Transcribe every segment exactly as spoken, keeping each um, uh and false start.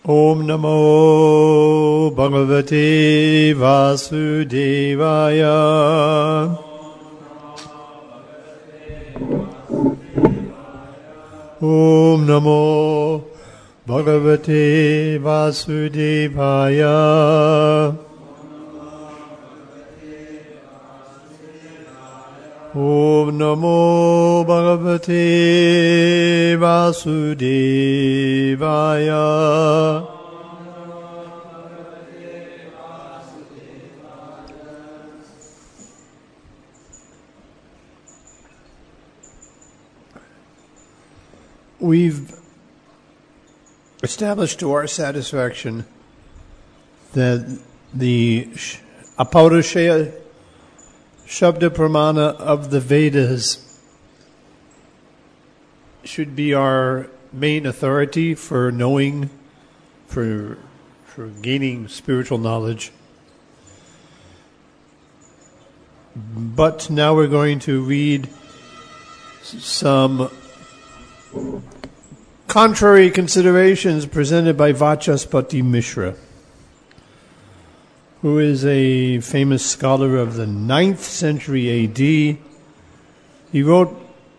Om Namo Bhagavate Vasudevaya. Om Namo Bhagavate Vasudevaya. Om Namo Bhagavate Vasudevaya. We've established to our satisfaction that the Apaurushaya Shabda Pramana of the Vedas should be our main authority for knowing, for, for gaining spiritual knowledge. But now we're going to read some contrary considerations presented by Vachaspati Mishra, who is a famous scholar of the ninth century A D. He wrote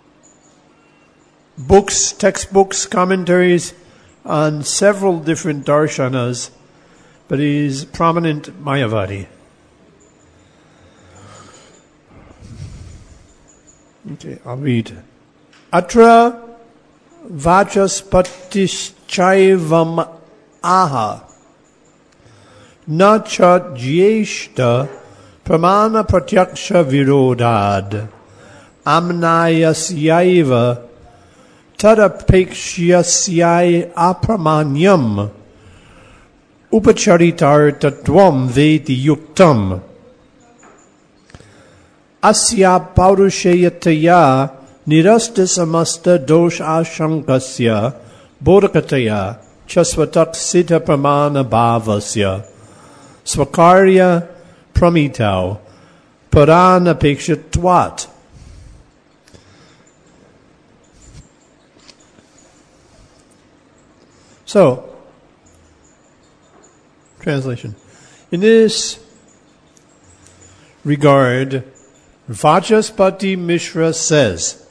books, textbooks, commentaries on several different darshanas, but he's prominent Mayavadi. Okay, I'll read. Atra Vachaspatischaivam aha na cha jyeshta pramana pratyaksha virodad amnayasyaiva tadapekshasyai apramanyam upacharitar tatvam veti yuktam asya paurushayataya nirasta samasta dosh ashankasya bodhakataya chasvatak siddha pramana bhavasya svakarya pramitau parana pekshitvat. So, translation. In this regard, Vachaspati Mishra says,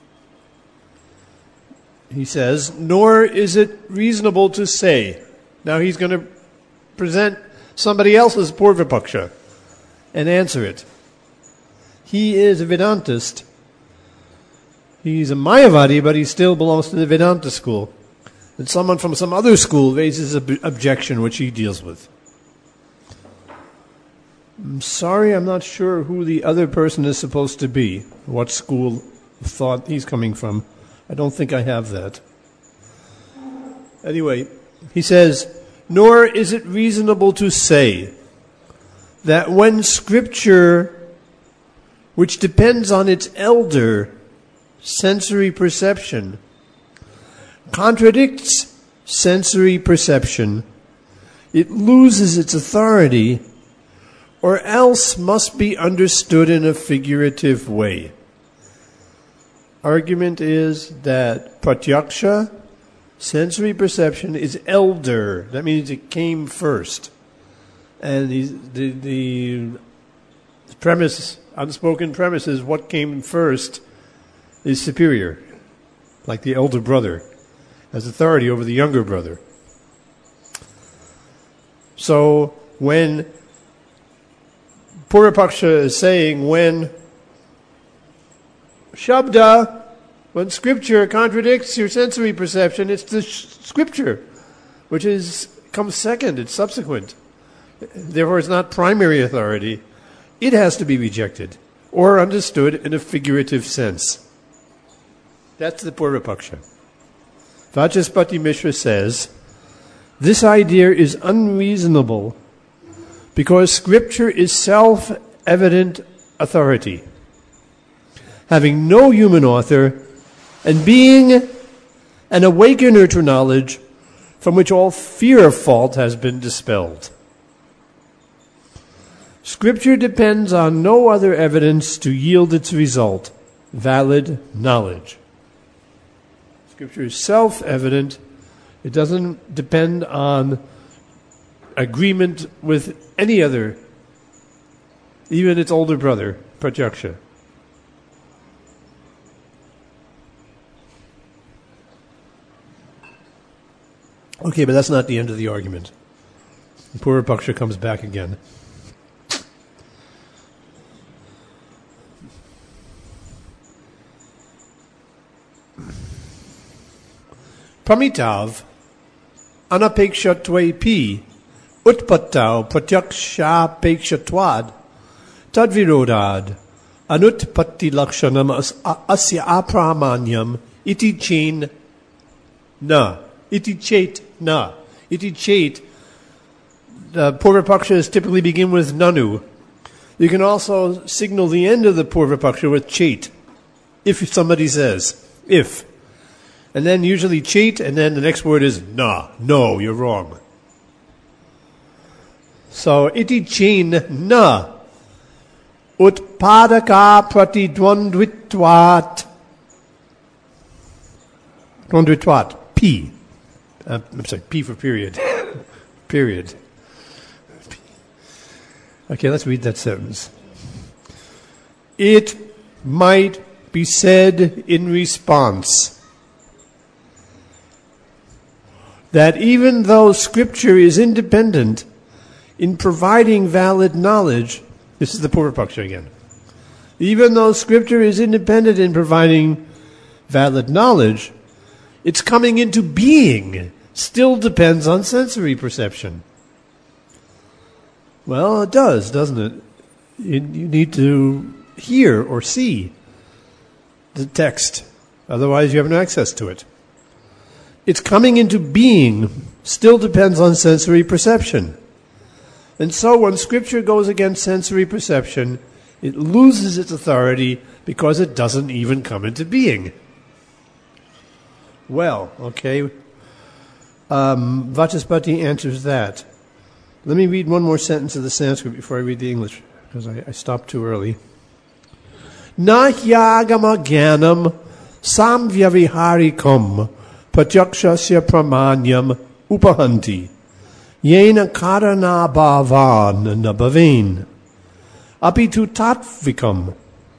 he says, nor is it reasonable to say. Now he's going to present somebody else's Purvapaksha and answer it. He is a Vedantist. He's a Mayavadi, but he still belongs to the Vedanta school. And someone from some other school raises an objection which he deals with. I'm sorry, I'm not sure who the other person is supposed to be, what school of thought he's coming from. I don't think I have that. Anyway, he says, nor is it reasonable to say that when Scripture, which depends on its elder sensory perception, contradicts sensory perception, it loses its authority, or else must be understood in a figurative way. Argument is that pratyaksha, sensory perception, is elder. That means it came first. And the, the, the premise, unspoken premise is what came first is superior, like the elder brother has authority over the younger brother. So when Purvapaksha is saying when Shabda, when Scripture contradicts your sensory perception, it's the sh- Scripture, which is comes second, it's subsequent. Therefore, it's not primary authority. It has to be rejected or understood in a figurative sense. That's the Purvapaksha. Vachaspati Mishra says, this idea is unreasonable because Scripture is self-evident authority, having no human author, and being an awakener to knowledge from which all fear of fault has been dispelled. Scripture depends on no other evidence to yield its result, valid knowledge. Scripture is self-evident, It doesn't depend on agreement with any other, even its older brother, pratyaksha. Okay, but that's not the end of the argument. Purvapaksha comes back again. Pramitav anapekshatvepi utpattau pratyakshapekshatvad tadvirodad anutpatti lakshanam asya apramanyam iti chain na. Iti chet na. Iti chet. The Purvapakshas typically begin with nanu. You can also signal the end of the Purvapaksha with chet. If somebody says, if. And then usually chet, and then the next word is na. No, you're wrong. So, iti chain na. Utpadaka pratidvandvitvat. Dvandvitvat. P. Uh, I'm sorry, P for period. Period. Okay, let's read that sentence. It might be said in response that even though Scripture is independent in providing valid knowledge, this is the Purvapaksha again, even though Scripture is independent in providing valid knowledge, its coming into being still depends on sensory perception. Well, it does, doesn't it? You, you need to hear or see the text. Otherwise, you have no access to it. Its coming into being still depends on sensory perception. And so when Scripture goes against sensory perception, it loses its authority because it doesn't even come into being. Well, okay. Um, Vachaspati answers that. Let me read one more sentence of the Sanskrit before I read the English, because I, I stopped too early. Na hyagama jnanam samvyaviharikam pratyakshasya pramanyam upahanti yena karana bhavan nabhavein apitu tatvikam.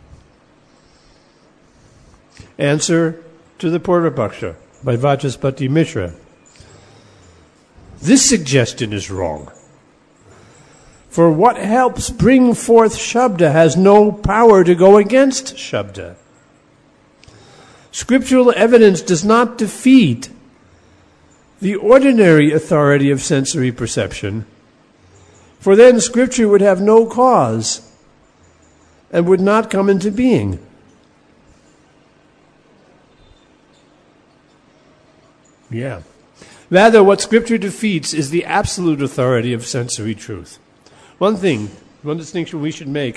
Answer to the Purvapaksha by Vachaspati Mishra. This suggestion is wrong. For what helps bring forth Shabda has no power to go against Shabda. Scriptural evidence does not defeat the ordinary authority of sensory perception, for then Scripture would have no cause and would not come into being. Yeah. Rather, what Scripture defeats is the absolute authority of sensory truth. One thing, one distinction we should make.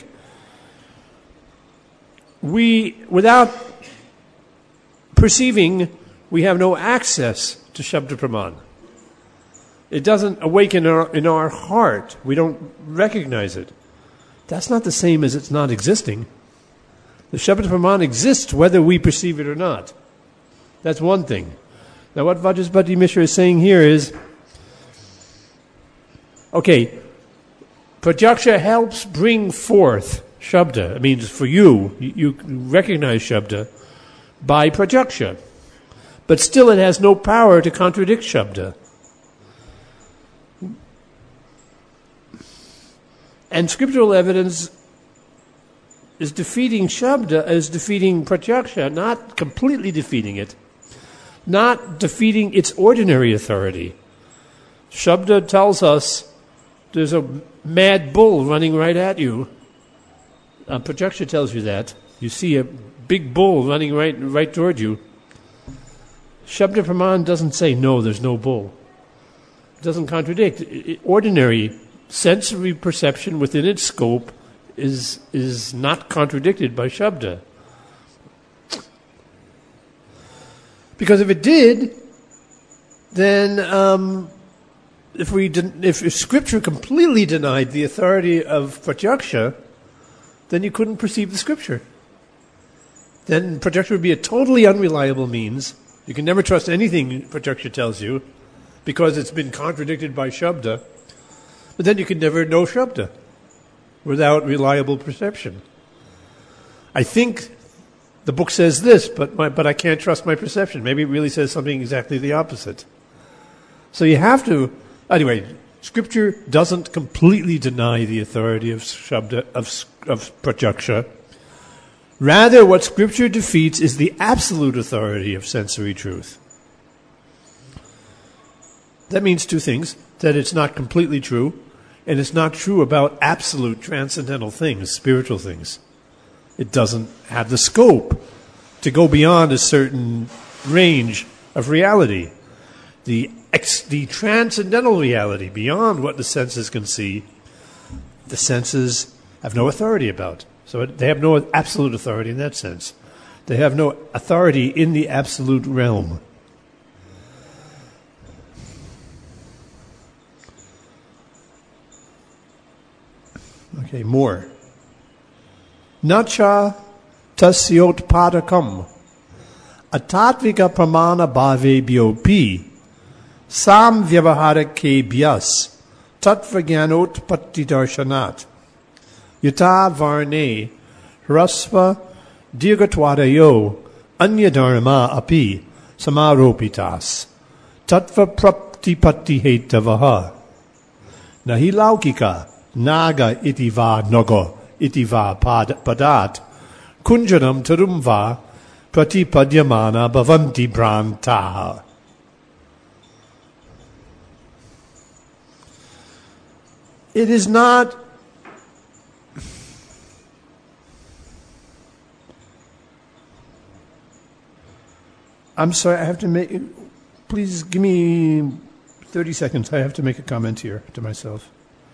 We, without perceiving, we have no access to Shabda Praman. It doesn't awaken in our, in our heart. We don't recognize it. That's not the same as it's not existing. The Shabda Praman exists whether we perceive it or not. That's one thing. Now what Vachaspati Mishra is saying here is, okay, Pratyaksha helps bring forth Shabda. It means for you, you, you recognize Shabda by Pratyaksha. But still it has no power to contradict Shabda. And scriptural evidence is defeating Shabda, is defeating Pratyaksha, not completely defeating it, not defeating its ordinary authority. Shabda tells us there's a mad bull running right at you. Uh, Pratyaksha tells you that. You see a big bull running right right toward you. Shabda Praman doesn't say, no, there's no bull. It doesn't contradict. It, it, ordinary sensory perception within its scope is is not contradicted by Shabda. Because if it did, then um, if we den- if, if Scripture completely denied the authority of Pratyaksha, then you couldn't perceive the Scripture. Then Pratyaksha would be a totally unreliable means. You can never trust anything Pratyaksha tells you. because it's been contradicted by Shabda. But then you can never know Shabda without reliable perception. I think the book says this, but my, but I can't trust my perception. Maybe it really says something exactly the opposite. So you have to, anyway, Scripture doesn't completely deny the authority of Shabda, of, of Pratyaksha. Rather, what Scripture defeats is the absolute authority of sensory truth. That means two things: that it's not completely true, and it's not true about absolute transcendental things, spiritual things. It doesn't have the scope to go beyond a certain range of reality. The, ex, the transcendental reality, beyond what the senses can see, the senses have no authority about. So it, they have no absolute authority in that sense. They have no authority in the absolute realm. Okay, more. Nacha tasyot padakam atatvika pramana bhave biopi sam vyavaharake bhyas tatvagyanot pattidarshanat yata varne hrasva dirgatwadayo anyadharma api samaropitas tatva praptipatti hetavaha nahi laukika naga iti va nogo iti va pad, padat kunjanam tarum va pratipadyamana bhavanti brantaha. It is not I'm sorry, I have to make please give me thirty seconds. I have to make a comment here to myself.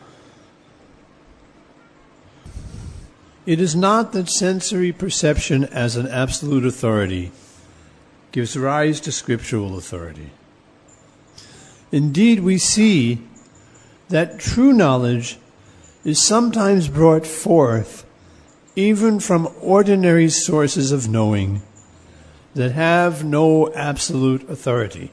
It is not that sensory perception as an absolute authority gives rise to scriptural authority. Indeed, we see that true knowledge is sometimes brought forth even from ordinary sources of knowing that have no absolute authority.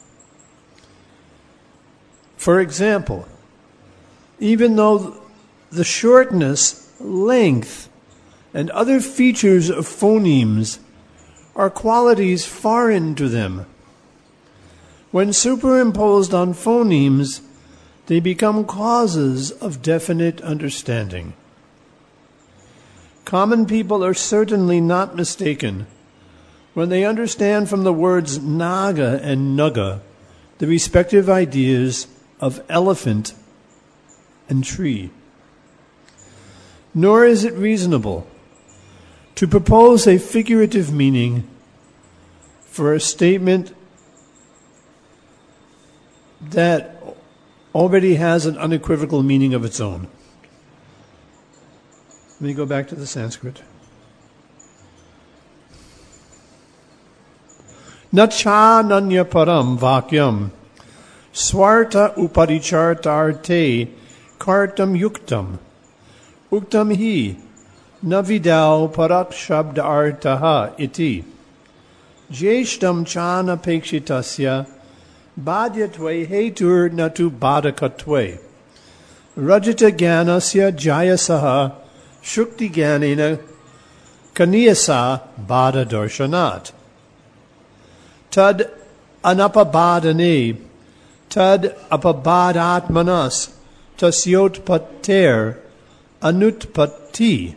For example, even though the shortness, length, and other features of phonemes are qualities foreign to them, when superimposed on phonemes, they become causes of definite understanding. Common people are certainly not mistaken when they understand from the words naga and naga the respective ideas of elephant and tree. Nor is it reasonable to propose a figurative meaning for a statement that already has an unequivocal meaning of its own. Let me go back to the Sanskrit. Nacha nanya param vakyam swarta uparichartarte kartam yuktam uktam hi navidal parak shabda artaha iti jeshtam chana pekshitasya badyatve hetur natu badakatve rajita gyanasya jayasaha shukti gyanena kaniyasa bada darshanat tad anapabadane tad apabadatmanas tasyot pater anutpatti.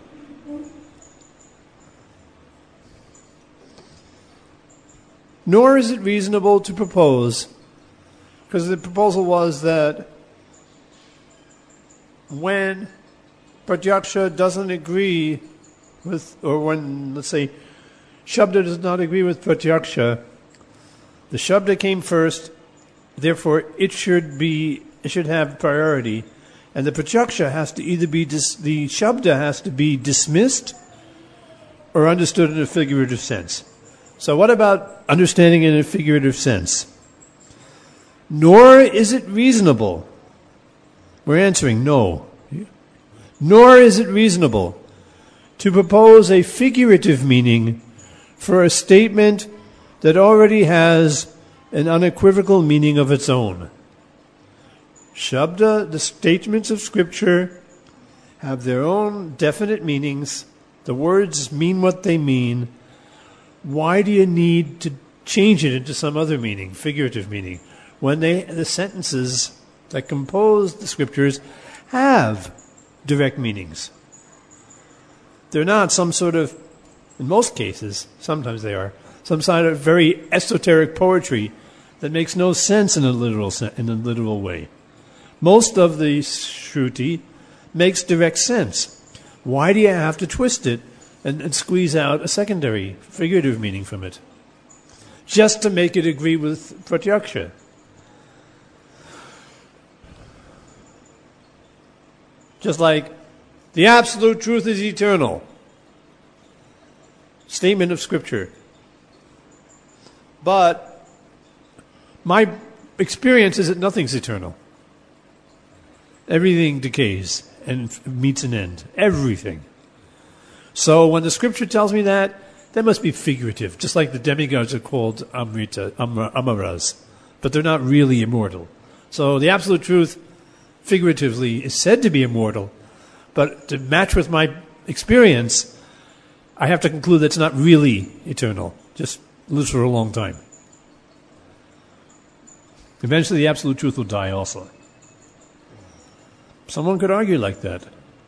Nor is it reasonable to propose, because the proposal was that when Pratyaksha doesn't agree with, or when, let's say, Shabda does not agree with Pratyaksha, the Shabda came first, therefore it should be, it should have priority. And the Pratyaksha has to either be, dis, the Shabda has to be dismissed or understood in a figurative sense. So what about understanding in a figurative sense? Nor is it reasonable. We're answering no. Nor is it reasonable to propose a figurative meaning for a statement that already has an unequivocal meaning of its own. Shabda, the statements of Scripture, have their own definite meanings. The words mean what they mean. Why do you need to change it into some other meaning, figurative meaning, when they, the sentences that compose the Scriptures have direct meanings? They're not some sort of, in most cases, sometimes they are, some sort of very esoteric poetry that makes no sense in a literal in a literal way. Most of the Shruti makes direct sense. Why do you have to twist it and, and squeeze out a secondary, figurative meaning from it? Just to make it agree with Pratyaksha. Just like the absolute truth is eternal. Statement of Scripture. But my experience is that nothing's eternal. Everything decays and meets an end. Everything. So when the Scripture tells me that, that must be figurative, just like the demigods are called Amrita, Amar, Amaras. But they're not really immortal. So the absolute truth, figuratively, is said to be immortal. But to match with my experience, I have to conclude that it's not really eternal. Just lives for a long time. Eventually the absolute truth will die also. Someone could argue like that.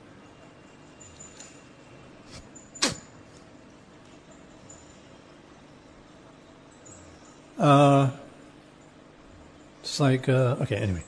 Uh, it's like, uh, okay, anyway.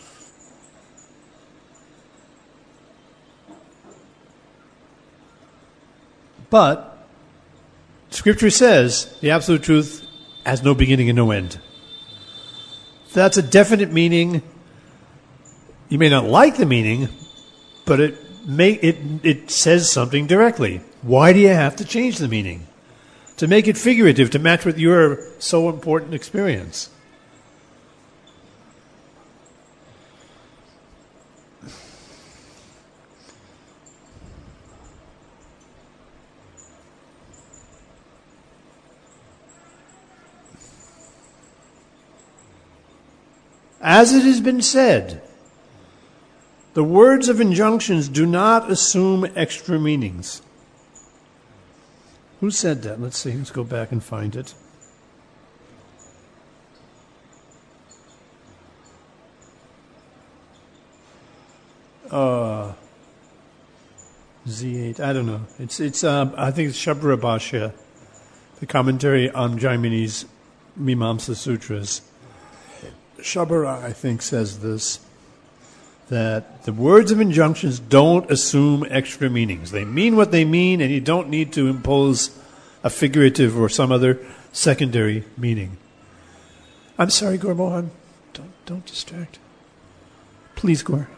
But Scripture says the absolute truth has no beginning and no end. That's a definite meaning. You may not like the meaning, but it may, it it says something directly. Why do you have to change the meaning? To make it figurative, to match with your so important experience. As it has been said, the words of injunctions do not assume extra meanings. Who said that? Let's see. Let's go back and find it. Uh, Z eight. I don't know. It's it's. Uh, I think it's Shabra Bhashya, the commentary on Jaimini's Mimamsa Sutras. Shabara, I think, says this, that the words of injunctions don't assume extra meanings. They mean what they mean, and you don't need to impose a figurative or some other secondary meaning. I'm sorry, Gaur Mohan. Don't, don't distract. Please, Gaur.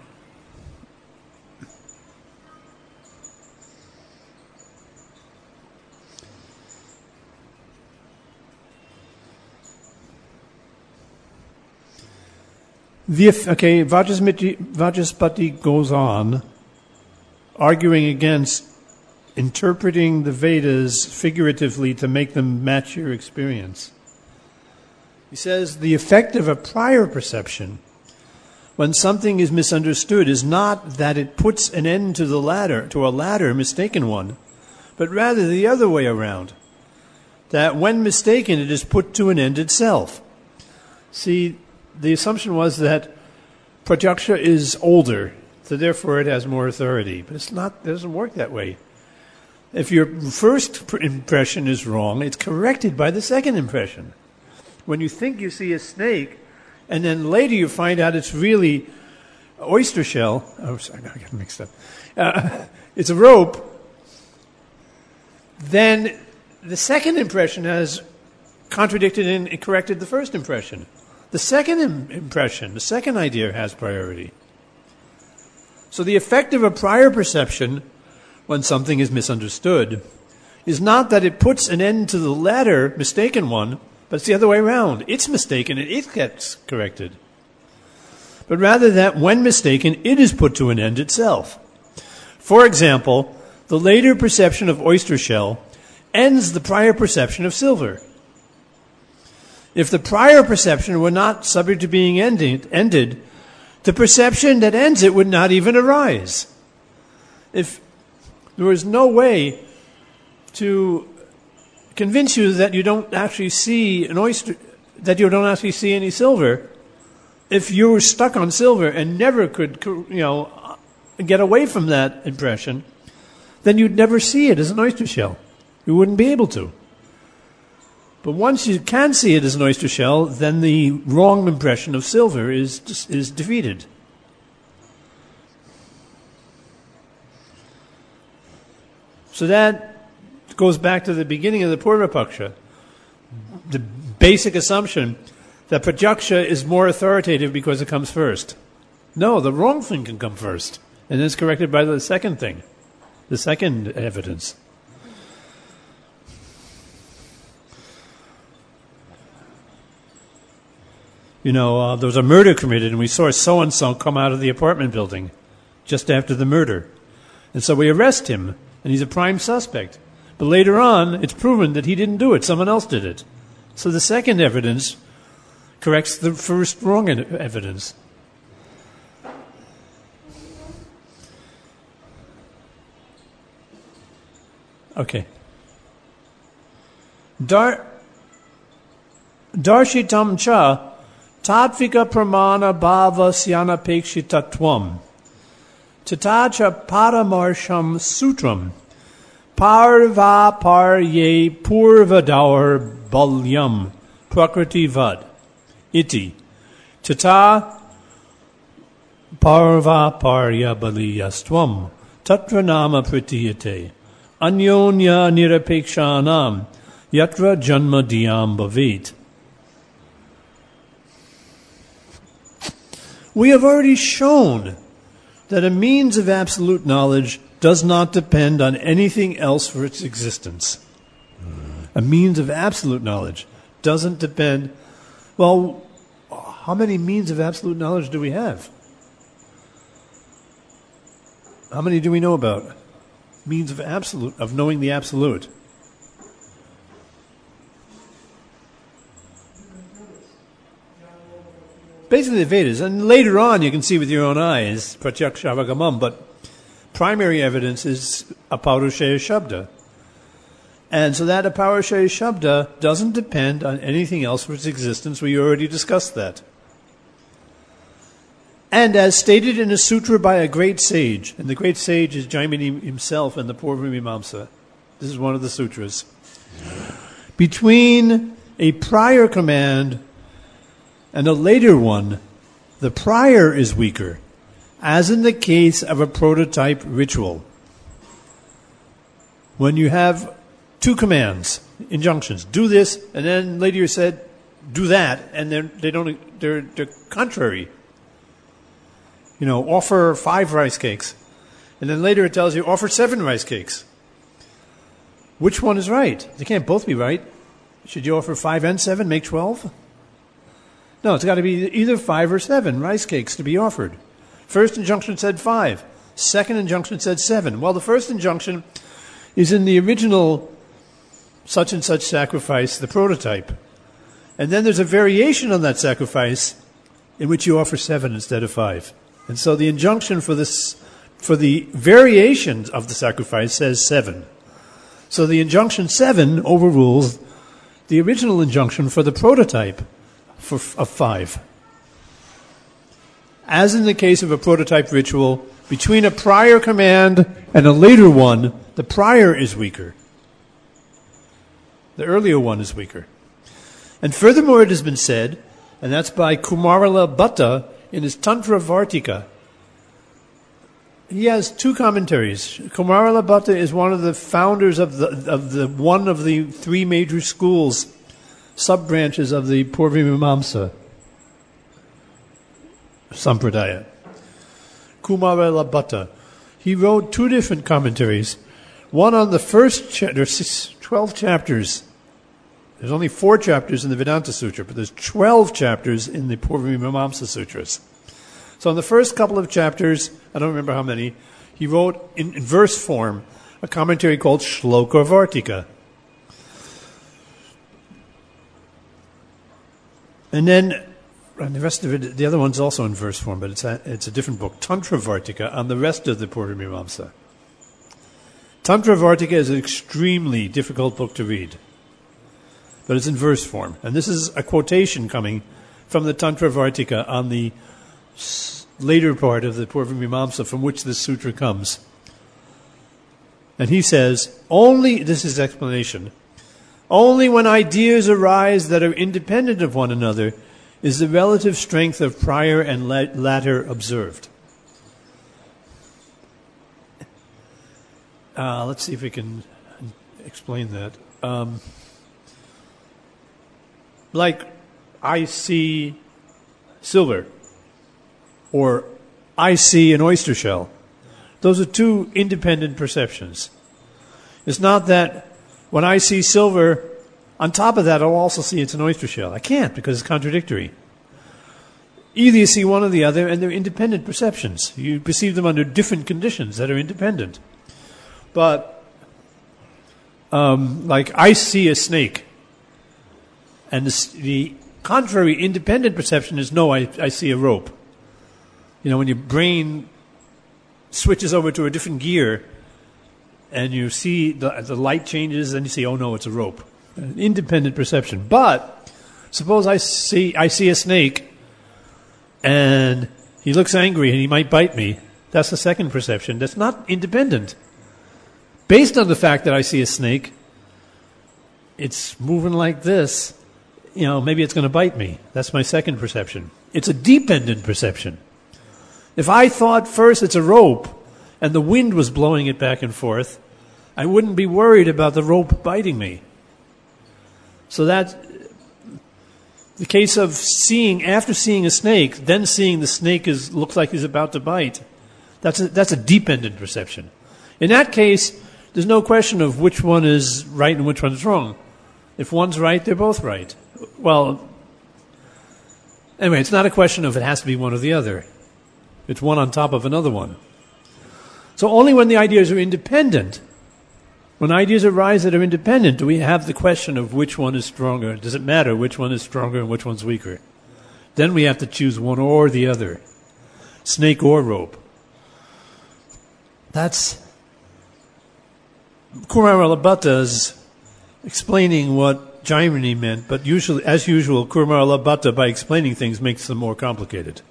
The, okay, Vajaspati, Vajaspati goes on arguing against interpreting the Vedas figuratively to make them match your experience. He says the effect of a prior perception when something is misunderstood is not that it puts an end to the latter, to a latter mistaken one, but rather the other way around, that when mistaken it is put to an end itself. See, the assumption was that Pratyaksha is older, so therefore it has more authority. But it's not, it doesn't work that way. If your first impression is wrong, it's corrected by the second impression. When you think you see a snake, and then later you find out it's really an oyster shell. Oh, sorry, now I got mixed up. Uh, it's a rope. Then the second impression has contradicted and corrected the first impression. The second im- impression, the second idea has priority. So the effect of a prior perception when something is misunderstood is not that it puts an end to the latter mistaken one, but it's the other way around. It's mistaken and it gets corrected. But rather that when mistaken, it is put to an end itself. For example, the later perception of oyster shell ends the prior perception of silver. If the prior perception were not subject to being ended, ended, the perception that ends it would not even arise. If there was no way to convince you that you don't actually see an oyster, that you don't actually see any silver, if you were stuck on silver and never could, you know, get away from that impression, then you'd never see it as an oyster shell. You wouldn't be able to. But once you can see it as an oyster shell, then the wrong impression of silver is is defeated. So that goes back to the beginning of the Purvapaksha. The basic assumption that Pratyaksha is more authoritative because it comes first. No, the wrong thing can come first. And then it's corrected by the second thing, the second evidence. You know, uh, there was a murder committed and we saw so-and-so come out of the apartment building just after the murder. And so we arrest him, and he's a prime suspect. But later on, it's proven that he didn't do it, someone else did it. So the second evidence corrects the first wrong evidence. Okay. Dar Darshitam cha Tatvika pramana bhava syanapekshitatvam. Tatacha paramarsham sutram. Parva parye purvadaur balyam prakriti vad. Iti. Tata parva parya baliyastvam. Tatra nama pratiyate. Anyonya nirapekshanam. Yatra janma diyam bhavet. We have already shown that a means of absolute knowledge does not depend on anything else for its existence. A means of absolute knowledge doesn't depend... Well, how many means of absolute knowledge do we have? How many do we know about? Means of absolute, of knowing the absolute. Basically the Vedas, and later on you can see with your own eyes, Pratyaksha-avagamam, but primary evidence is Aparushaya Shabda. And so that Aparushaya Shabda doesn't depend on anything else for its existence. We already discussed that. And as stated in a sutra by a great sage, and the great sage is Jaimini himself in the Purvamimamsa. This is one of the sutras. Between a prior command and a later one, the prior is weaker, as in the case of a prototype ritual. When you have two commands, injunctions, do this, and then later you said, do that, and then they don't, they're, they're contrary. You know, offer five rice cakes, and then later it tells you, offer seven rice cakes. Which one is right? They can't both be right. Should you offer five and seven, make twelve? No, it's got to be either five or seven rice cakes to be offered. First injunction said five. Second injunction said seven. Well, the first injunction is in the original such and such sacrifice, the prototype. And then there's a variation on that sacrifice in which you offer seven instead of five. And so the injunction for this, for the variations of the sacrifice says seven. So the injunction seven overrules the original injunction for the prototype for, of five. As in the case of a prototype ritual, between a prior command and a later one, the prior is weaker. The earlier one is weaker. And furthermore, it has been said, and that's by Kumarala Bhatta in his Tantra Vartika. He has two commentaries. Kumarala Bhatta is one of the founders of the of the one of the three major schools, sub-branches of the Purvamimamsa Sampradaya. Kumarala Bhatta. He wrote two different commentaries. One on the first chapter, there's twelve chapters. There's only four chapters in the Vedanta Sutra, but there's twelve chapters in the Purvamimamsa Sutras. So in the first couple of chapters, I don't remember how many, he wrote in, in verse form a commentary called Shloka Vartika. And then, and the rest of it, the other one's also in verse form, but it's a, it's a different book, Tantra Vartika, on the rest of the Purvamimamsa. Tantra Vartika is an extremely difficult book to read, but it's in verse form. And this is a quotation coming from the Tantra Vartika on the later part of the Purvamimamsa from which this sutra comes. And he says, only, this is explanation, only when ideas arise that are independent of one another is the relative strength of prior and latter observed. Uh, let's see if we can explain that. Um, like, I see silver, or I see an oyster shell. Those are two independent perceptions. It's not that when I see silver, on top of that I'll also see it's an oyster shell. I can't, because it's contradictory. Either you see one or the other, and they're independent perceptions. You perceive them under different conditions that are independent. But, um, like, I see a snake, and the, the contrary independent perception is, no, I, I see a rope. You know, when your brain switches over to a different gear, and you see the, the light changes, and you see, oh no, it's a rope. An independent perception. But suppose I see I see a snake, and he looks angry, and he might bite me. That's the second perception. That's not independent. Based on the fact that I see a snake, it's moving like this. You know, maybe it's going to bite me. That's my second perception. It's a dependent perception. If I thought first it's a rope, and the wind was blowing it back and forth, I wouldn't be worried about the rope biting me. So that, the case of seeing, after seeing a snake, then seeing the snake is looks like he's about to bite, that's a, that's a dependent perception. In that case, there's no question of which one is right and which one's wrong. If one's right, they're both right. Well, anyway, it's not a question of it has to be one or the other. It's one on top of another one. So only when the ideas are independent, when ideas arise that are independent, do we have the question of which one is stronger. Does it matter which one is stronger and which one's weaker? Then we have to choose one or the other. Snake or rope. That's Kumaralabhatta is explaining what Jaimini meant, but usually, as usual, Kumaralabhatta, by explaining things, makes them more complicated.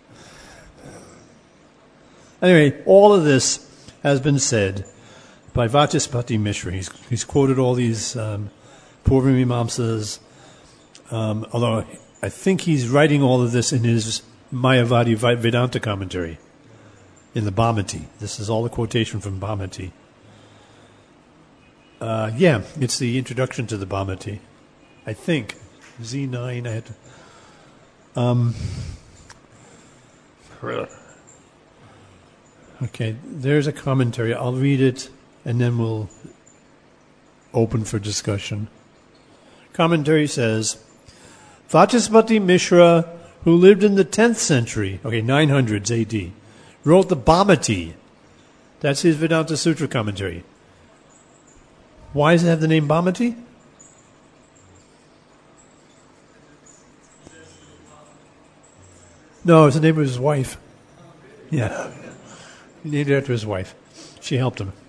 Anyway, all of this has been said by Vachaspati Mishra. He's, he's quoted all these um, Purvamimamsas, um, although I think he's writing all of this in his Mayavadi Vedanta commentary, in the Bhamati. This is all the quotation from Bhamati. Uh, yeah, it's the introduction to the Bhamati. I think. Z nine, I had to... Um, okay, there's a commentary. I'll read it, and then we'll open for discussion. Commentary says, Vachaspati Mishra, who lived in the tenth century, okay, nine hundreds A D, wrote the Bhamati. That's his Vedanta Sutra commentary. Why does it have the name Bhamati? No, it's the name of his wife. Yeah. He named it after his wife. She helped him.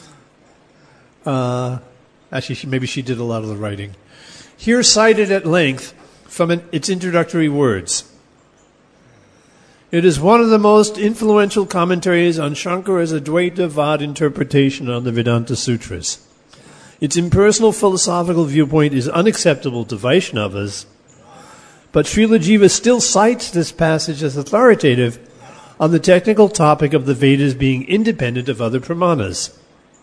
Uh, actually, she, maybe she did a lot of the writing. Here cited at length from an, its introductory words. It is one of the most influential commentaries on Shankara's Advaita Vad interpretation on the Vedanta Sutras. Its impersonal philosophical viewpoint is unacceptable to Vaishnavas, but Srila Jiva still cites this passage as authoritative on the technical topic of the Vedas being independent of other pramanas.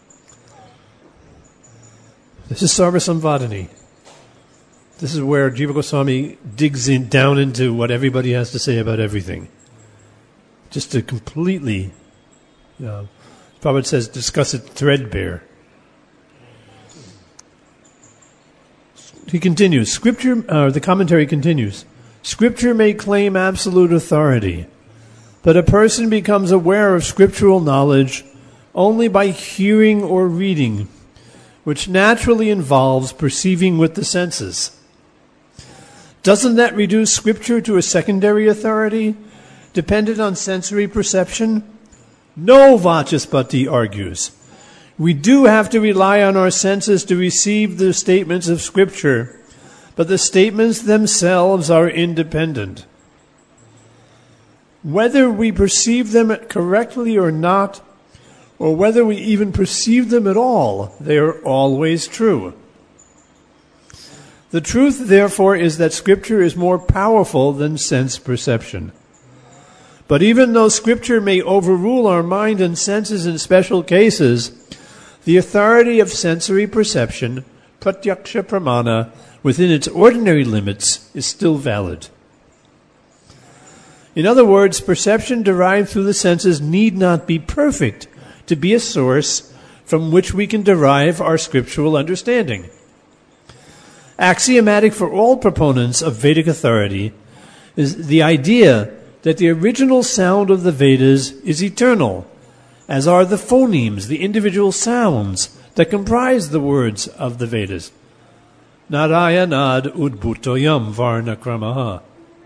This is Sarvasamvadani. This is where Jiva Goswami digs in down into what everybody has to say about everything. Just to completely, you know, Prabhupada says, discuss it threadbare. He continues, Scripture, uh, the commentary continues, Scripture may claim absolute authority, but a person becomes aware of scriptural knowledge only by hearing or reading, which naturally involves perceiving with the senses. Doesn't that reduce Scripture to a secondary authority, dependent on sensory perception? No, Vachaspati argues. We do have to rely on our senses to receive the statements of Scripture, but the statements themselves are independent. Whether we perceive them correctly or not, or whether we even perceive them at all, they are always true. The truth, therefore, is that Scripture is more powerful than sense perception. But even though Scripture may overrule our mind and senses in special cases, the authority of sensory perception, pratyaksha pramana, within its ordinary limits, is still valid. In other words, perception derived through the senses need not be perfect to be a source from which we can derive our scriptural understanding. Axiomatic for all proponents of Vedic authority is the idea that the original sound of the Vedas is eternal, as are the phonemes, the individual sounds that comprise the words of the Vedas. Narayanad udbhutoyam varna kramaha.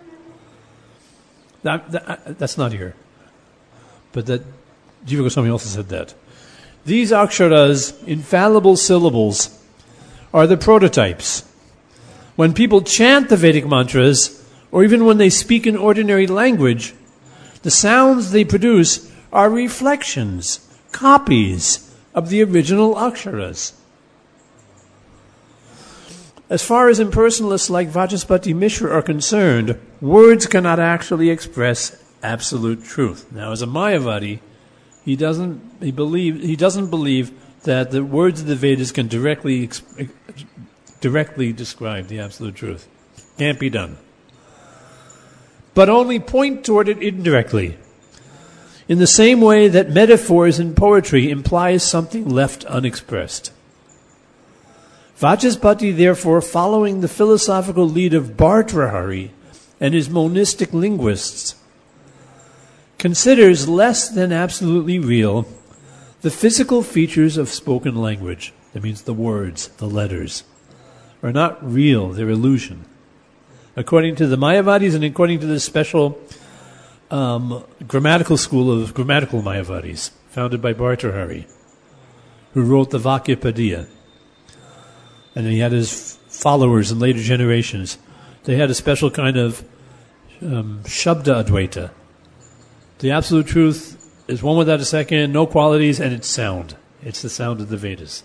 That, that, that's not here. But that Jiva Goswami also said that. These aksharas, infallible syllables, are the prototypes. When people chant the Vedic mantras, or even when they speak in ordinary language, the sounds they produce are reflections, copies of the original aksharas. As far as impersonalists like Vachaspati Mishra are concerned, words cannot actually express absolute truth. Now, as a Mayavadi, he doesn't he believe he doesn't believe that the words of the Vedas can directly directly describe the absolute truth. Can't be done. But only point toward it indirectly. In the same way that metaphors in poetry implies something left unexpressed. Vachaspati, therefore, following the philosophical lead of Bhartrahari and his monistic linguists, considers less than absolutely real the physical features of spoken language. That means the words, the letters, are not real, they're illusion. According to the Mayavadis and according to the special um, grammatical school of grammatical Mayavadis, founded by Bhartrahari, who wrote the Vakyapadya. And he had his followers in later generations. They had a special kind of um, Shabda Advaita. The absolute truth is one without a second, no qualities, and it's sound. It's the sound of the Vedas.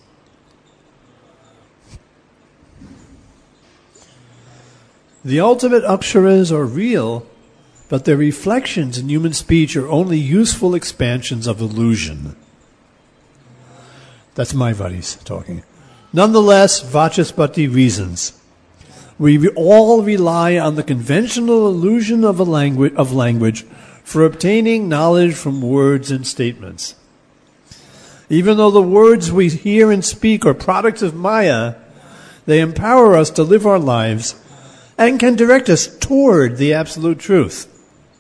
The ultimate aksharas are real, but their reflections in human speech are only useful expansions of illusion. That's Mayavadis talking. Nonetheless, Vachaspati reasons. We all rely on the conventional illusion of, a language, of language for obtaining knowledge from words and statements. Even though the words we hear and speak are products of Maya, they empower us to live our lives and can direct us toward the absolute truth.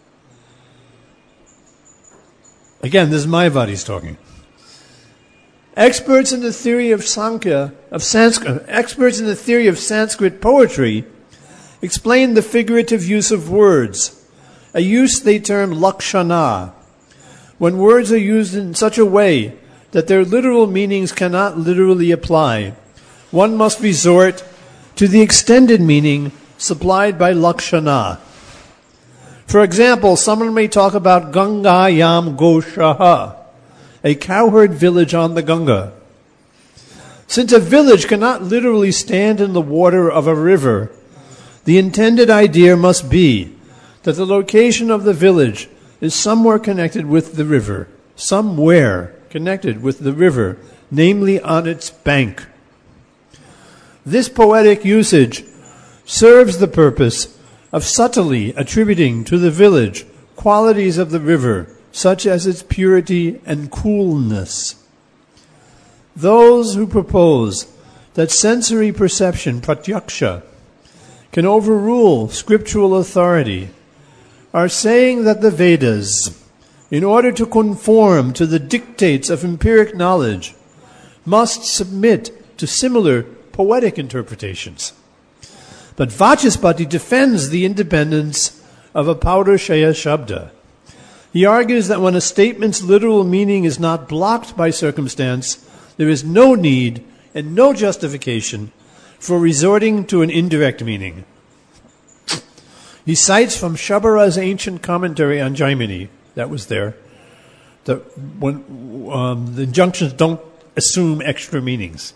Again, this is Mayavadis talking. Experts in the theory of Sankhya, of Sanskrit, experts in the theory of Sanskrit poetry explain the figurative use of words, a use they term lakshana, when words are used in such a way that their literal meanings cannot literally apply. One must resort to the extended meaning supplied by lakshana. For example, someone may talk about Ganga Yam Goshaha, a cowherd village on the Ganga. Since a village cannot literally stand in the water of a river, the intended idea must be that the location of the village is somewhere connected with the river, somewhere connected with the river, namely on its bank. This poetic usage serves the purpose of subtly attributing to the village qualities of the river, such as its purity and coolness. Those who propose that sensory perception, pratyaksha, can overrule scriptural authority are saying that the Vedas, in order to conform to the dictates of empiric knowledge, must submit to similar poetic interpretations. But Vachaspati defends the independence of Apaurushaya Shabda. He argues that when a statement's literal meaning is not blocked by circumstance, there is no need and no justification for resorting to an indirect meaning. He cites from Shabara's ancient commentary on Jaimini, that was there, that when um, the injunctions don't assume extra meanings.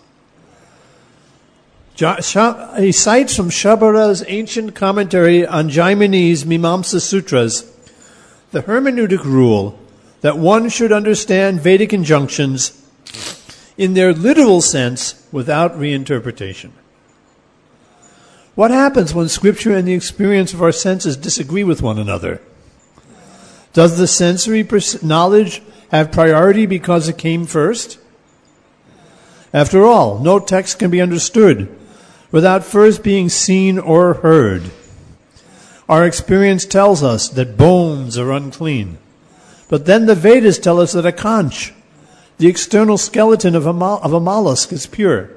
He cites from Shabara's ancient commentary on Jaimini's Mimamsa Sutras the hermeneutic rule that one should understand Vedic injunctions in their literal sense without reinterpretation. What happens when Scripture and the experience of our senses disagree with one another? Does the sensory pers- knowledge have priority because it came first? After all, no text can be understood without first being seen or heard. Our experience tells us that bones are unclean. But then the Vedas tell us that a conch, the external skeleton of a, mol- of a mollusk, is pure.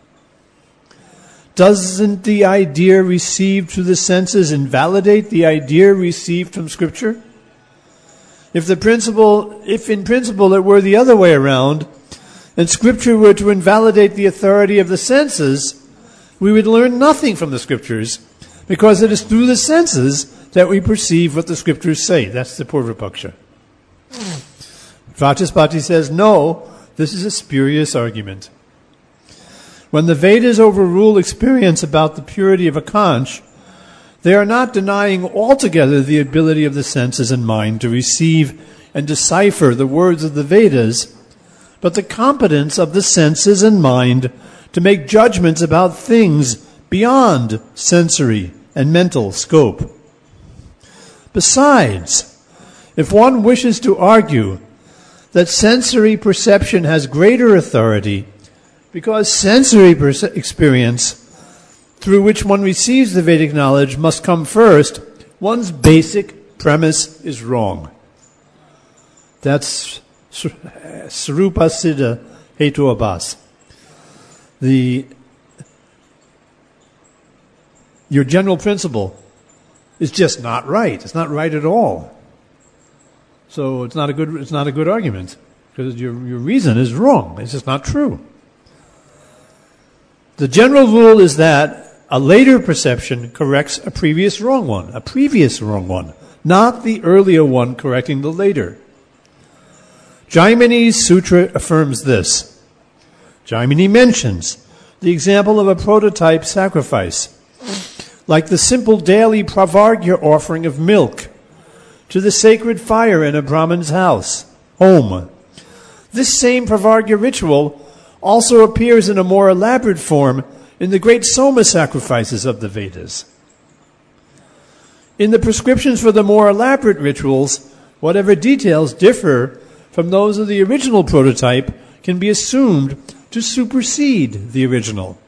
Doesn't the idea received through the senses invalidate the idea received from Scripture? If the principle, if in principle it were the other way around, and Scripture were to invalidate the authority of the senses, we would learn nothing from the Scriptures, because it is through the senses that we perceive what the Scriptures say. That's the Purva-paksha. Vachaspati says, no, this is a spurious argument. When the Vedas overrule experience about the purity of a conch, they are not denying altogether the ability of the senses and mind to receive and decipher the words of the Vedas, but the competence of the senses and mind to make judgments about things beyond sensory and mental scope. Besides, if one wishes to argue that sensory perception has greater authority because sensory perce- experience through which one receives the Vedic knowledge must come first, one's basic premise is wrong. That's Sarupa Siddha Hetu Abhas. The Your general principle is just not right. It's not right at all. So it's not a good it's not a good argument because your your reason is wrong. It's just not true. The general rule is that a later perception corrects a previous wrong one, a previous wrong one, not the earlier one correcting the later. Jaimini's sutra affirms this. Jaimini mentions the example of a prototype sacrifice, like the simple daily pravargya offering of milk to the sacred fire in a Brahmin's house, home. This same pravargya ritual also appears in a more elaborate form in the great Soma sacrifices of the Vedas. In the prescriptions for the more elaborate rituals, whatever details differ from those of the original prototype can be assumed to supersede the original.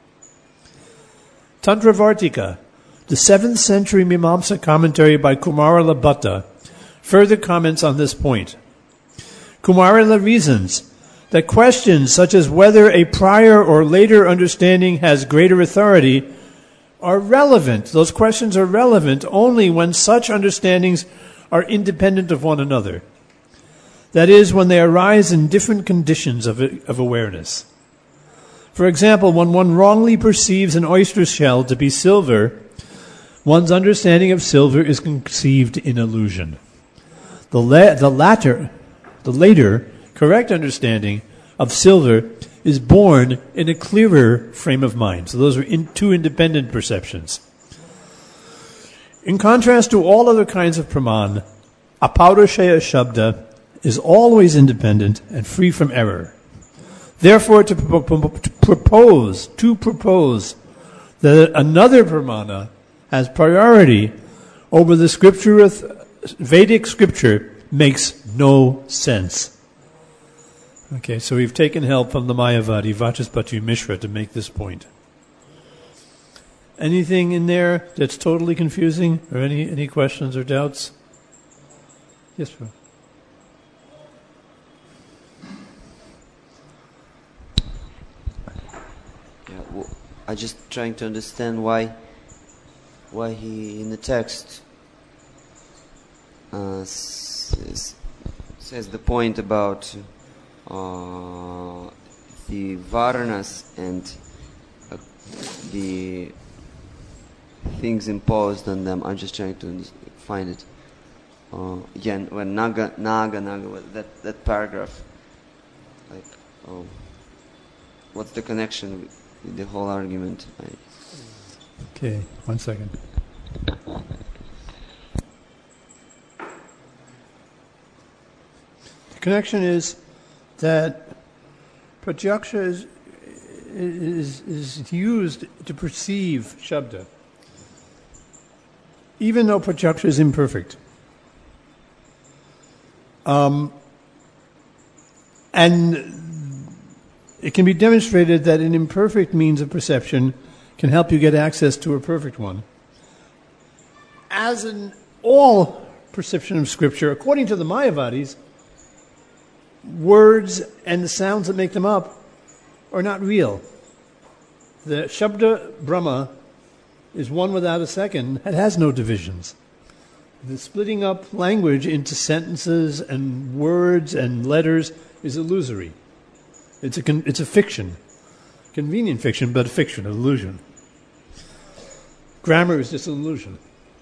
Tantravartika, the seventh century Mimamsa commentary by Kumarila Bhatta, further comments on this point. Kumarila reasons that questions such as whether a prior or later understanding has greater authority are relevant. Those questions are relevant only when such understandings are independent of one another. That is, when they arise in different conditions of, of awareness. For example, when one wrongly perceives an oyster shell to be silver, one's understanding of silver is conceived in illusion. The, la- the latter, the later, correct understanding of silver is born in a clearer frame of mind. So those are in two independent perceptions. In contrast to all other kinds of praman, Apaurushaya Shabda is always independent and free from error. Therefore, to, pro- to propose, to propose that another pramana has priority over the scripture, Vedic scripture makes no sense. Okay, so we've taken help from the Mayavadi, Vachaspati Mishra, to make this point. Anything in there that's totally confusing, or any, any questions or doubts? Yes, sir. Yeah, well, I'm just trying to understand why why he in the text uh, says, says the point about uh, the varnas and uh, the things imposed on them. I'm just trying to find it. Uh, again, when Naga, Naga, Naga, that that paragraph, like, oh, what's the connection with, with the whole argument? I, Okay, one second. The connection is that pratyaksha is, is, is used to perceive shabda, even though pratyaksha is imperfect. Um, and it can be demonstrated that an imperfect means of perception can help you get access to a perfect one. As in all perception of Scripture, according to the Mayavadis, words and the sounds that make them up are not real. The Shabda Brahma is one without a second. It has no divisions. The splitting up language into sentences and words and letters is illusory. It's a, con- it's a fiction. Convenient fiction, but a fiction, an illusion. Grammar is just an illusion.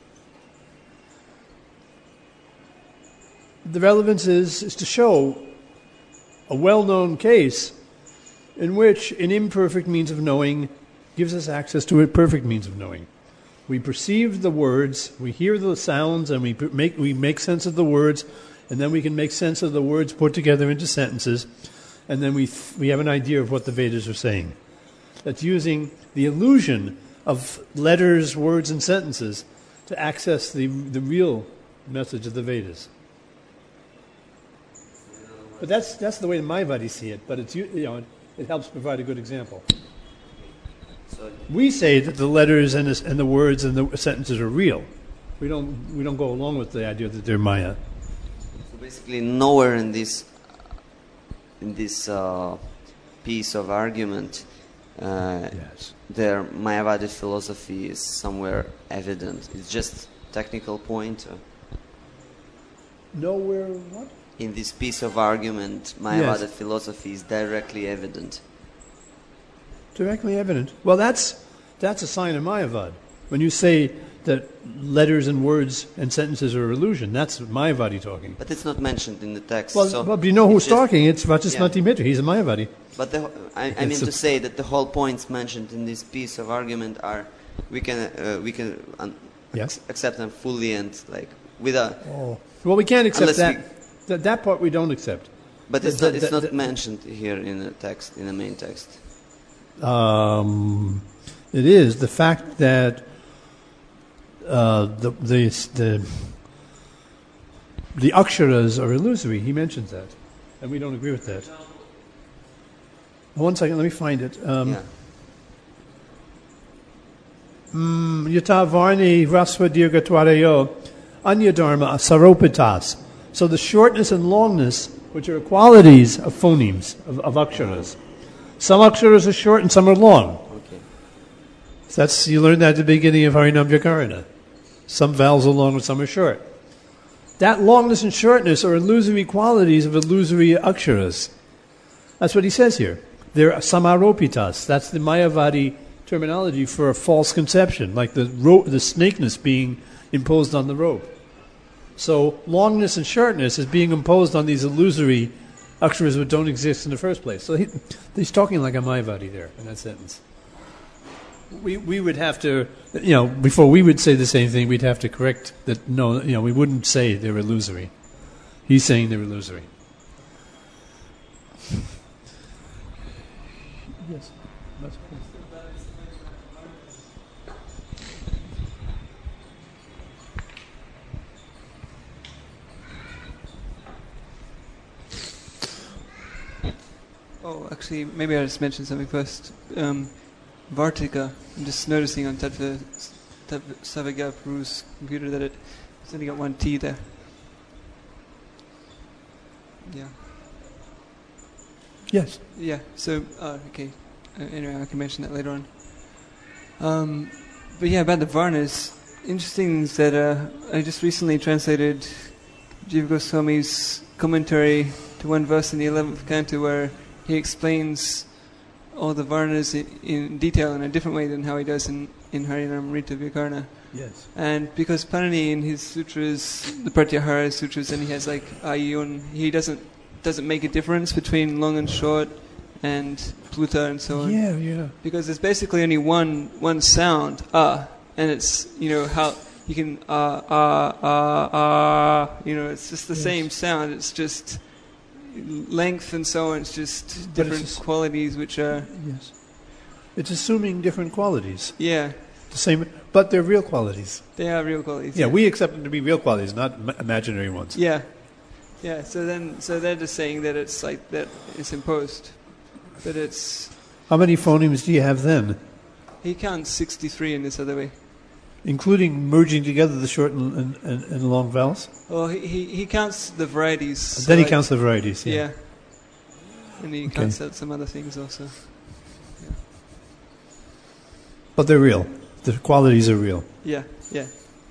The relevance is, is to show a well-known case in which an imperfect means of knowing gives us access to a perfect means of knowing. We perceive the words, we hear the sounds, and we make we make sense of the words, and then we can make sense of the words put together into sentences, and then we th- we have an idea of what the Vedas are saying. That's using the illusion of letters, words, and sentences to access the the real message of the Vedas. But that's that's the way the Mayavadis see it. But it's you know it, it helps provide a good example. We say that the letters and the, and the words and the sentences are real. We don't we don't go along with the idea that they're Maya. So basically, nowhere in this in this uh, piece of argument, uh, Yes. their Mayavadi philosophy is somewhere evident. It's just technical point. Uh, Nowhere what? in this piece of argument, Mayavada Yes. philosophy is directly evident. Directly evident. Well, that's that's a sign of Mayavad. When you say that letters and words and sentences are illusion, that's Mayavadi talking. But it's not mentioned in the text. Well, so well you know who's it's just- talking? It's Vachasmati Yeah. Mitra. He's a Mayavadi. But the, I, I mean It's a- to say that the whole points mentioned in this piece of argument are we can uh, we can un- Yes. accept them fully and like without. Oh. Well, we can't accept Unless that. we- that. That part we don't accept. But it's The- not the- it's the- not the- mentioned here in the text in the main text. Um, it is the fact that uh, the the the the aksharas are illusory. He mentions that, and we don't agree with that. One second, let me find it. Um, yeah. Yata varni rasva dirgha twarayo anyadharma saropitas. So the shortness and longness, which are qualities of phonemes, of, of aksharas. Some aksharas are short and some are long. Okay. That's you learned that at the beginning of Harinam Jakarana. Some vowels are long and some are short. That longness and shortness are illusory qualities of illusory aksharas. That's what he says here. They're samaropitas. That's the Mayavadi terminology for a false conception, like the ro- the snakeness being imposed on the rope. So longness and shortness is being imposed on these illusory aksharas that don't exist in the first place. So he, he's talking like a Mayavadi there in that sentence. We we would have to, you know, before we would say the same thing, we'd have to correct that. No, you know, we wouldn't say they're illusory. He's saying they're illusory. Yes. That's cool. Oh, actually, maybe I just mentioned something first. Um, Vartika, I'm just noticing on Tattva Savagya Puru's computer that it, it's only got one T there. Yeah. Yes. Yeah, so, uh, okay. Uh, anyway, I can mention that later on. Um, but yeah, about the Varnas, interesting is that uh, I just recently translated Jiva Goswami's commentary to one verse in the eleventh canto where he explains all the varnas in, in detail in a different way than how he does in, in Harinamrita Vyakarna. Yes. And because Panini in his sutras, the Pratyahara sutras, and he has like ayun, he doesn't doesn't make a difference between long and short and pluta and so on. Yeah, yeah. Because there's basically only one one sound, ah, and it's, you know, how you can ah ah ah ah, you know, it's just the Yes. same sound. It's just length and so on. It's just But different it's just- qualities which are Yes. It's assuming different qualities. yeah, The same, but they're real qualities. they are real qualities. Yeah, we accept them to be real qualities, not im- imaginary ones. Yeah, yeah. So then, so they're just saying that it's like that it's imposed, but it's How many phonemes do you have then, he counts sixty-three in this other way. including merging together the short and, and, and, and long vowels? Well, he he, he counts the varieties. so then he like- counts the varieties. Yeah. Yeah, and he Okay. counts out some other things also. But they're real. The qualities are real. Yeah, yeah.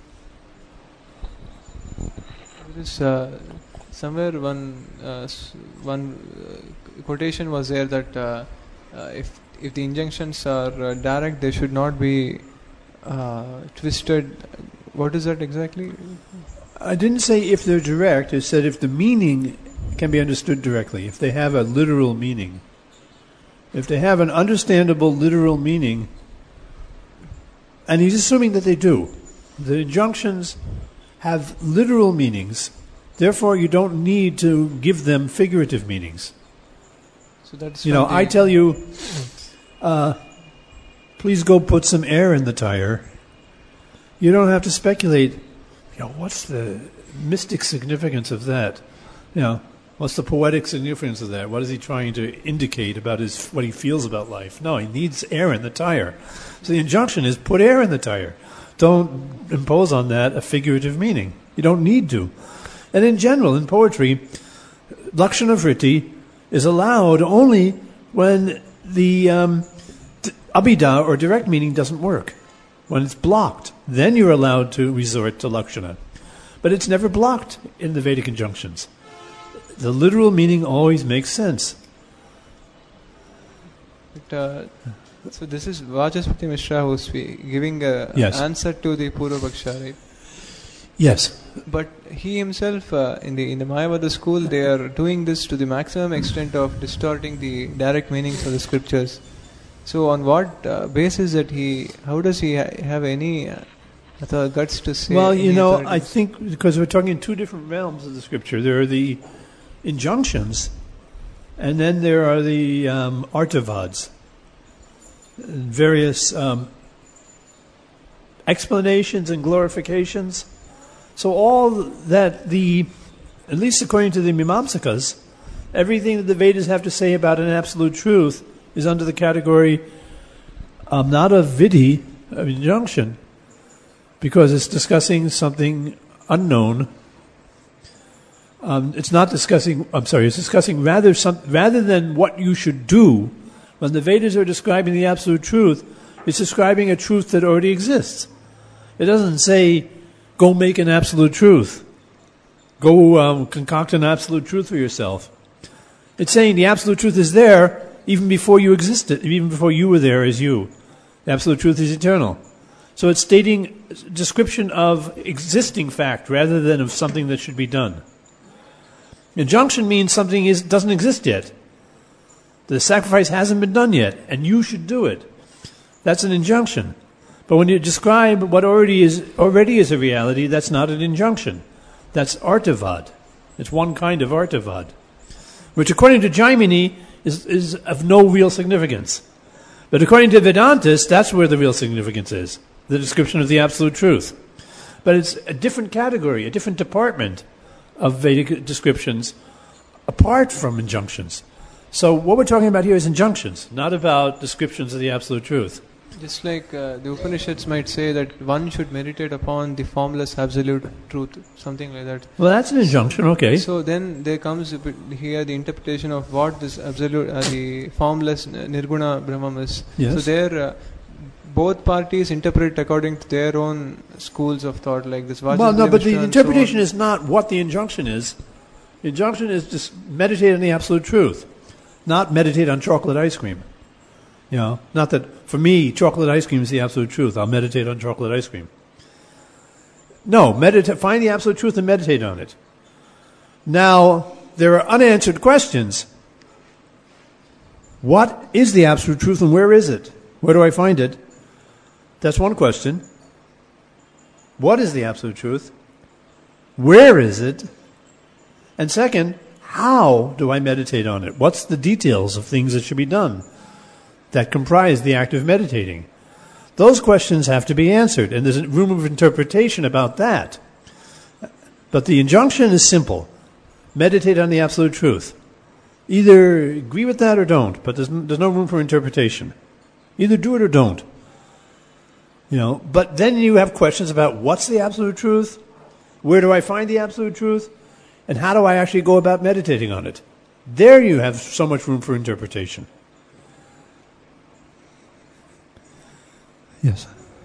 There is uh, somewhere one uh, s- one uh, quotation was there that uh, uh, if if the injunctions are uh, direct, they should not be uh, twisted. What is that exactly? I didn't say if they're direct. I said if the meaning can be understood directly, if they have a literal meaning. If they have an understandable literal meaning, and he's assuming that they do. The injunctions have literal meanings, therefore you don't need to give them figurative meanings. So that's You know, from I the- tell you, uh, please go put some air in the tire. You don't have to speculate, you know, what's the mystic significance of that? You know, what's the poetic significance of that? What is he trying to indicate about his what he feels about life? No, he needs air in the tire. So the injunction is put air in the tire. Don't impose on that a figurative meaning. You don't need to. And in general, in poetry, Lakshana Vritti is allowed only when the um, d- abhida or direct meaning doesn't work. When it's blocked, then you're allowed to resort to Lakshana. But it's never blocked in the Vedic injunctions. The literal meaning always makes sense. But, uh, so this is Vajaspati Mishra who's spe- giving an Yes. answer to the Purva Paksha, right? Yes. But he himself, uh, in the in the Mayavada school, they are doing this to the maximum extent of distorting the direct meanings of the scriptures. So, on what uh, basis that he? How does he ha- have any uh, the guts to say? Well, you any know, authority? I think because we're talking in two different realms of the scripture. There are the injunctions, and then there are the um, artavads, various um, explanations and glorifications. So all that the, at least according to the Mimamsakas, everything that the Vedas have to say about an absolute truth is under the category um, not of vidhi, of injunction, because it's discussing something unknown. Um, it's not discussing, I'm sorry, it's discussing rather some, rather than what you should do. When the Vedas are describing the absolute truth, it's describing a truth that already exists. It doesn't say, go make an absolute truth. Go um, concoct an absolute truth for yourself. It's saying the absolute truth is there even before you existed, even before you were there as you. The absolute truth is eternal. So it's stating a description of existing fact rather than of something that should be done. Injunction means something is, doesn't exist yet. The sacrifice hasn't been done yet, and you should do it. That's an injunction. But when you describe what already is already is a reality, that's not an injunction. That's artavad. It's one kind of artavad, which according to Jaimini is, is of no real significance. But according to Vedantists, that's where the real significance is, the description of the absolute truth. But it's a different category, a different department of Vedic descriptions apart from injunctions. So what we're talking about here is injunctions, not about descriptions of the absolute truth. Just like uh, the Upanishads might say that one should meditate upon the formless absolute truth, something like that. Well, that's an injunction, okay. So then there comes a bit here the interpretation of what this absolute, uh, the formless uh, nirguna Brahman is. Yes. So there, uh, both parties interpret according to their own schools of thought, like this. Well, no, but the interpretation is not what the injunction is. The injunction is just meditate on the absolute truth, not meditate on chocolate ice cream. You know, not that for me chocolate ice cream is the absolute truth. I'll meditate on chocolate ice cream. No, meditate. Find the absolute truth and meditate on it. Now, there are unanswered questions. What is the absolute truth and where is it? Where do I find it? That's one question. What is the absolute truth? Where is it? And second, how do I meditate on it? What's the details of things that should be done that comprise the act of meditating? Those questions have to be answered, and there's a room of interpretation about that. But the injunction is simple. Meditate on the absolute truth. Either agree with that or don't, but there's, there's no room for interpretation. Either do it or don't. You know, but then you have questions about what's the absolute truth, where do I find the absolute truth, and how do I actually go about meditating on it? There you have so much room for interpretation. Yes.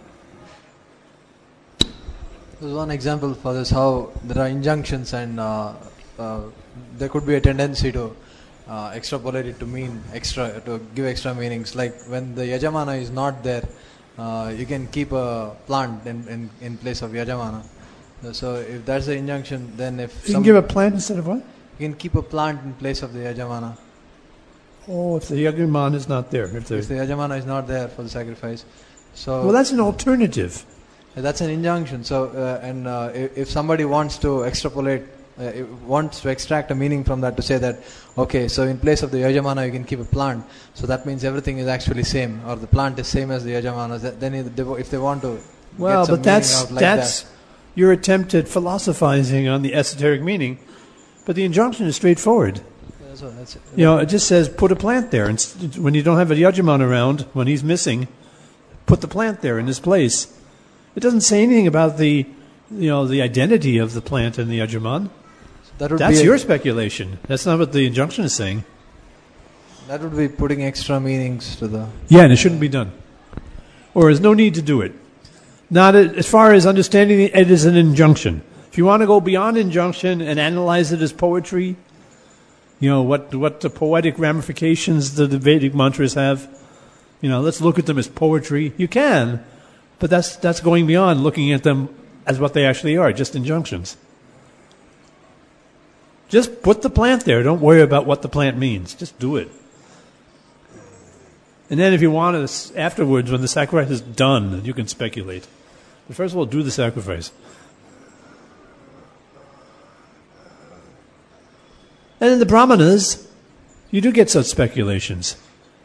There's one example for this, how there are injunctions and uh, uh, there could be a tendency to uh, extrapolate it to mean extra, to give extra meanings. Like when the yajamana is not there, uh, you can keep a plant in, in, in place of yajamana. So if that's the injunction, then if you can give a plant instead of what? You can keep a plant in place of the yajamana. Oh, if the yajamana is not there. If, if the yajamana is not there for the sacrifice. So well, that's an alternative. That's an injunction. So, uh, and uh, if, if somebody wants to extrapolate, uh, wants to extract a meaning from that to say that, okay, so in place of the yajamana you can keep a plant, so that means everything is actually same, or the plant is same as the yajamana. Then if they want to, well, get some but that's out like that's that. Your attempt at philosophizing on the esoteric meaning, but the injunction is straightforward. Yeah, that's what, that's it. You know, it just says put a plant there, and when you don't have a yajamana around, when he's missing, put the plant there in his place. It doesn't say anything about the, you know, the identity of the plant in the yajman. That would That's be your a, speculation. That's not what the injunction is saying. That would be putting extra meanings to the... Yeah, and it shouldn't be done. Or there's no need to do it. Not as far as understanding it as an injunction. If you want to go beyond injunction and analyze it as poetry, you know, what what the poetic ramifications that the Vedic mantras have, you know, let's look at them as poetry. You can, but that's that's going beyond looking at them as what they actually are, just injunctions. Just put the plant there. Don't worry about what the plant means. Just do it. And then if you want to, afterwards, when the sacrifice is done, you can speculate. But first of all, do the sacrifice. And in the Brahmanas, you do get such speculations.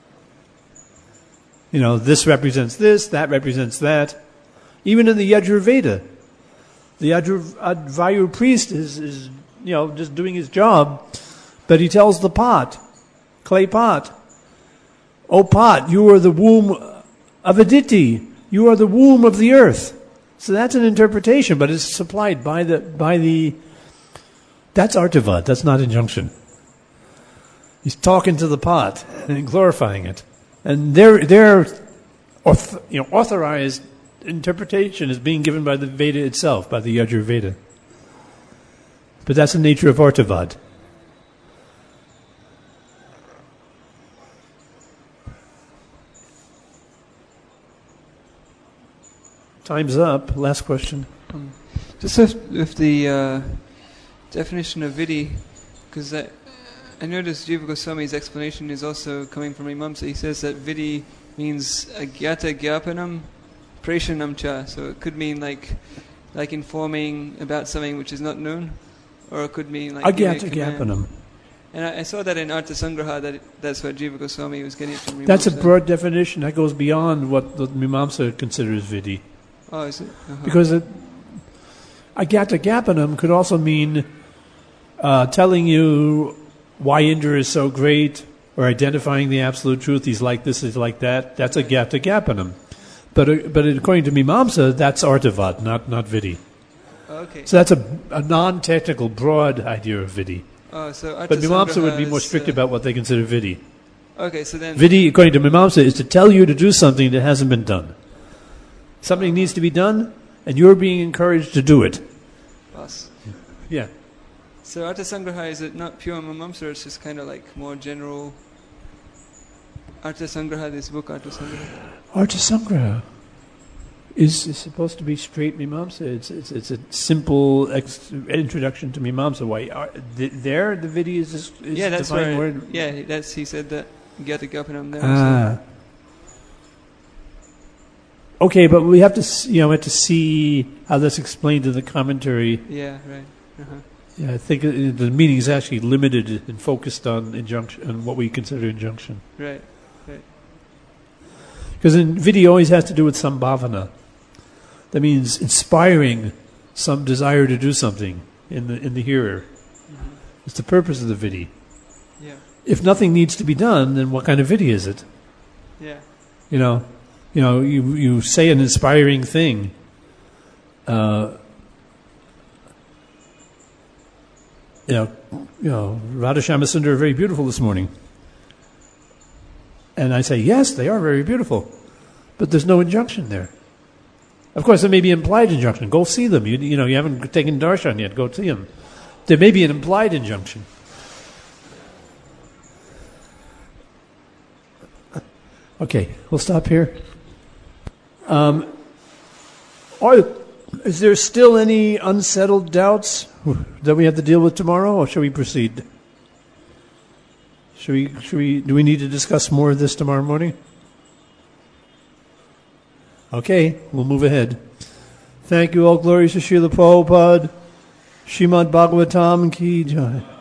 You know, this represents this, that represents that. Even in the Yajurveda, the Advayu priest is, is, you know, just doing his job, but he tells the pot, clay pot, "O pot, you are the womb of Aditi. You are the womb of the earth." So that's an interpretation, but it's supplied by the by the. That's artavad. That's not injunction. He's talking to the pot and glorifying it, and their their, you know, authorized interpretation is being given by the Veda itself, by the Yajurveda. But that's the nature of artavad. Time's up. Last question. Um, just if, if the uh, definition of vidhi, because I, I noticed Jiva Goswami's explanation is also coming from Mimamsa. He says that vidhi means agyata gyapanam preshanam cha. So it could mean like like informing about something which is not known, or it could mean like agyata gyapanam. And I, I saw that in Artha Sangraha that it, that's what Jiva Goswami was getting from Mimamsa. That's a broad definition that goes beyond what the Mimamsa considers vidhi. Oh, is it? Uh-huh. Because it, agyata gyapanam could also mean uh, telling you why Indra is so great, or identifying the absolute truth. He's like this, he's like that. That's agyata gyapanam. But uh, but according to Mimamsa, that's artavad, not not vidhi. Oh, okay. So that's a, a non-technical, broad idea of vidhi. Oh, so Artha but Mimamsa would be more is, strict uh, about what they consider vidhi. Okay, so then Vidhi, according to Mimamsa, is to tell you to do something that hasn't been done. Something needs to be done, and you're being encouraged to do it. Bas. Yeah. So Artha Sangraha, is it not pure Mimamsa, it's just kind of like more general? Artha Sangraha, this book, Artha Sangraha? Artha Sangraha is, is supposed to be straight Mimamsa. It's it's, it's a simple ex- introduction to Mimamsa. Why are, the, there the Vidya is, is Yeah, that's defined where. word. Yeah, that's he said that. Get the Gapanam there. Ah. Okay, but we have to s- you know we have to see how that's explained in the commentary. So, yeah, right. Uh-huh. Yeah, I think it, the meaning is actually limited and focused on injunction, on what we consider injunction. Right, right. Because in Vidya always has to do with some bhavana. That means inspiring some desire to do something in the in the hearer. Mm-hmm. It's the purpose of the Vidya. Yeah, If nothing needs to be done, then what kind of Vidya is it? yeah, You know, you know, you you say an inspiring thing. Uh, you know, you know, Radha Shyama are very beautiful this morning. And I say, yes, they are very beautiful. But there's no injunction there. Of course, there may be implied injunction. Go see them. You, you know, you haven't taken darshan yet. Go see them. There may be an implied injunction. Okay, we'll stop here. Um, are, is there still any unsettled doubts that we have to deal with tomorrow, or shall we proceed? Should we? Should we? Do we need to discuss more of this tomorrow morning? Okay, we'll move ahead. Thank you. All glories to Srila Prabhupada. Srimad Bhagavatam ki jai.